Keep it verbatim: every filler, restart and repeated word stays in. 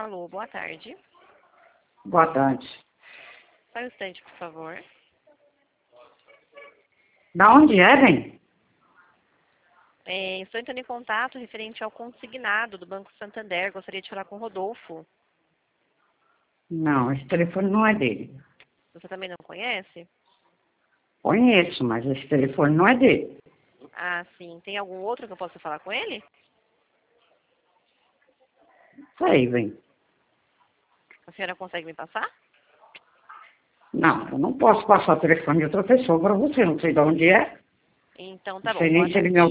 Alô, boa tarde. Boa tarde. Só um instante, por favor. Da onde é, bem? É, estou entrando em contato referente ao consignado do Banco Santander. Gostaria de falar com o Rodolfo. Não, esse telefone não é dele. Você também não conhece? Conheço, mas esse telefone não é dele. Ah, sim. Tem algum outro que eu possa falar com ele? Sei, bem. A senhora consegue me passar? Não, eu não posso passar o telefone de outra pessoa para você. Não sei de onde é. Então Não tá bom. sei Boa nem se ele tarde. me